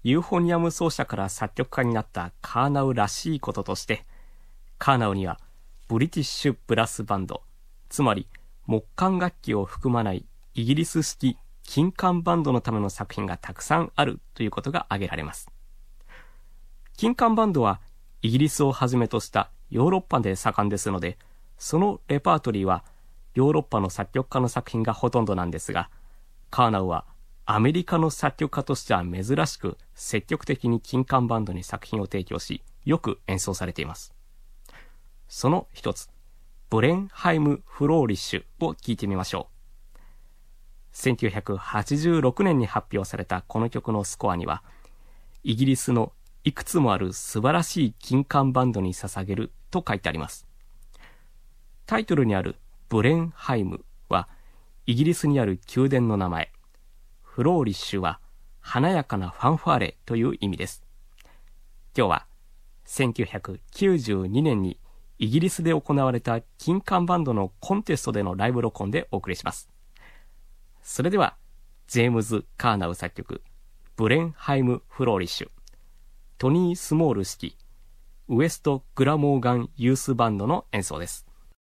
ユーフォニアム奏者から作曲家になったカーナウらしいこととして、カーナウにはブリティッシュブラスバンド、つまり木管楽器を含まないイギリス式金管バンドのための作品がたくさんあるということが挙げられます。金管バンドはイギリスをはじめとしたヨーロッパで盛んですので、そのレパートリーはヨーロッパの作曲家の作品がほとんどなんですが、カーナウはアメリカの作曲家としては珍しく積極的に金管バンドに作品を提供し、よく演奏されています。その一つ、ブレンハイム・フローリッシュを聴いてみましょう。1986年に発表されたこの曲のスコアには、イギリスのいくつもある素晴らしい金管バンドに捧げると書いてあります。タイトルにあるブレンハイムはイギリスにある宮殿の名前、フローリッシュは華やかなファンファーレという意味です。今日は1992年にイギリスで行われた金管バンドのコンテストでのライブ録音でお送りします。それではジェームズ・カーナウ作曲、ブレンハイム・フローリッシュ、トニー・スモール指揮、ウエスト・グラモーガン・ユースバンドの演奏です。